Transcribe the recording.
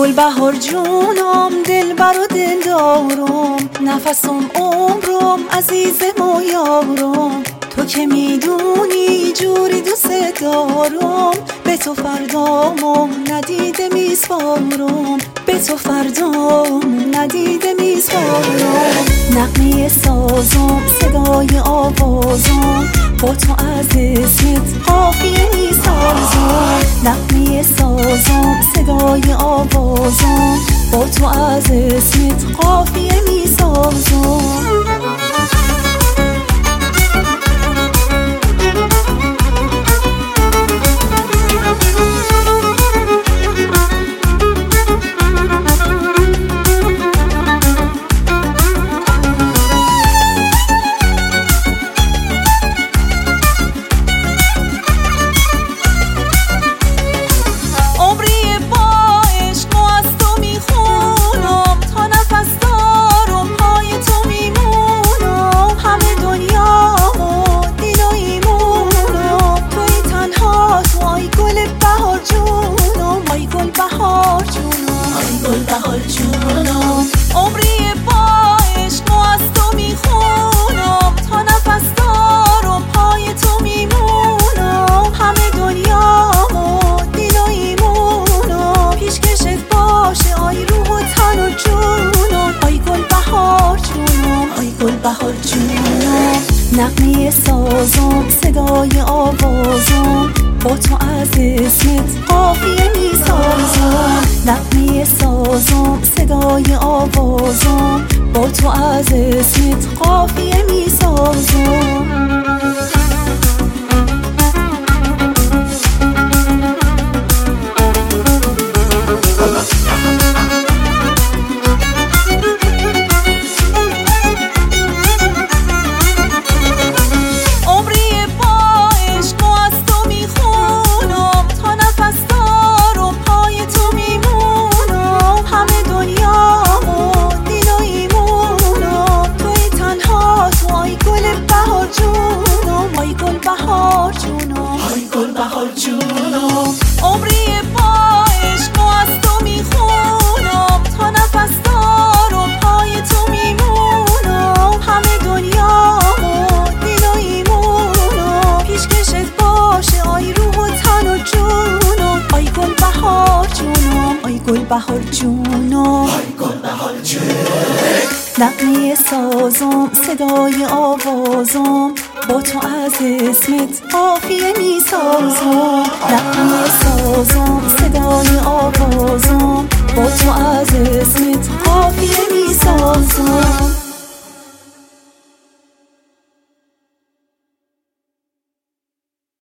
گل بهار جونم، دلبر و دلدارم، نفسم عمرم، عزیزم و یارم. تو که میدونی جوری دوست دارم، به تو فردامم ندیده میسپارم، به تو فردام ندیده میسپارم. نغمه سازم، صدای آوازم، با تو از اسمت قافیه میسازم. نغمه سازم، صدای آوازم، با تو از اسمت قافیه میسازم. بهار جونم، عمری با عشق و از تو میخونم، تا نفس دارم پای تو میمونم. همه دنیامو دل و ایمونم، پیشکشت باشه آی روح و تن و جونم. آی گل بهار جونم، آی گل بهار جونم. نغمه سازم، صدای آوازم، با تو از اسمت قافیه میسازم. نغمه سازم، صدای آوازم، با تو از اسمت قافیه میسازم. بهار جونم، های گل بهار جونم، عمری با عشق و از تو میخونم، تا نفس دارم پای تو میمونم. همه دنیامو دل و ایمونم، پیشکشت باشه آی روح و تن و جونم. آی گل بهار جونم، آی گل بهار جونم، آی گل بهار جونم. نغمه سازم، صدای آوازم، با تو از اسمت قافیه میسازم. نغمه سازم،